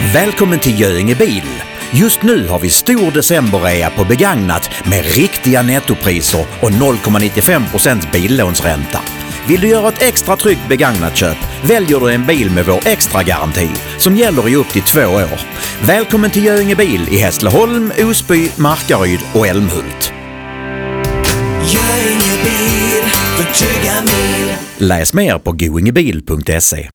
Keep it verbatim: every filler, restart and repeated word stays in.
Välkommen till Göinge Bil. Just nu har vi stor decemberrea på begagnat med riktiga nettopriser och noll komma nittiofem procent billånsränta. Vill du göra ett extra tryggt begagnat köp väljer du en bil med vår extra garanti som gäller i upp till två år. Välkommen till Göinge Bil i Hässleholm, Osby, Markaryd och Älmhult. Göinge Bil, för trygga mil. Läs mer på goingebil punkt se.